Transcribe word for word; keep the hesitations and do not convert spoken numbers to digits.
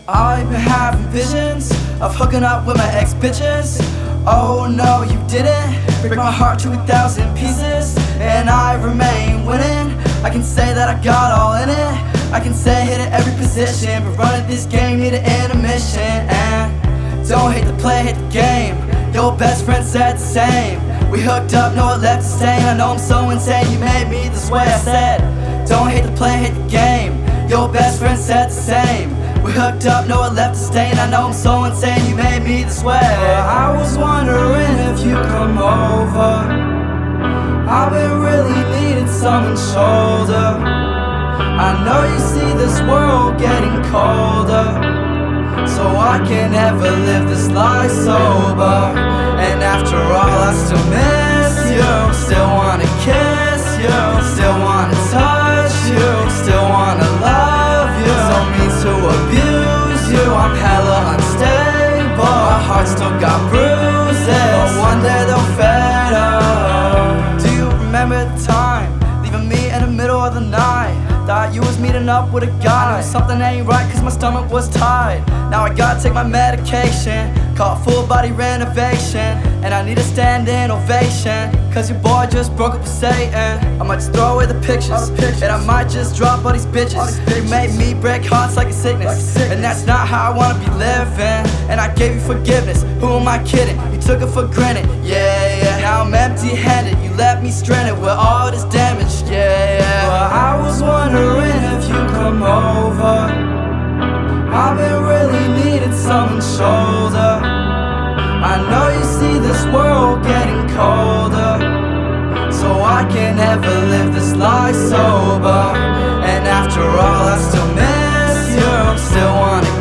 I've been having visions of hooking up with my ex-bitches. Oh no, you didn't break my heart to a thousand pieces, and I remain winning. I can say that I got all in it. I can say hit at every position, but running this game need an intermission. And don't hate the play, hate the game. Your best friend said the same. We hooked up, no it left a stain. I know I'm so insane, you made me this way. I said, don't hate the play, hate the game. Your best friend said the same. We hooked up, no it left a stain. I know I'm so insane, you made me this way. I was wondering if you'd come over. I've been really needing someone's shoulder. I know you see this world getting colder, so I can never live this life sober. And after all I still miss you, still wanna kiss you, still wanna touch you, still wanna love you. Don't mean to abuse you, I'm hella unstable. My heart still got bruises, but one day they'll fade up. Do you remember the time leaving me in the middle of the night? Thought you was meeting up with a guy. Something ain't right cause my stomach was tight. Now I gotta take my medication, call full body renovation, and I need a standing ovation, cause your boy just broke up with Satan. I might just throw away the pictures, and I might just drop all these bitches. You made me break hearts like a sickness, and that's not how I wanna be living. And I gave you forgiveness, who am I kidding? You took it for granted, yeah, yeah. Now I'm empty-handed, you left me stranded with all this damage, yeah, yeah. Well, I was wondering if you come over. I've been really needing someone's shoulder. I know you see this world getting colder, so I can never live this life sober. And after all I still miss you, still wanna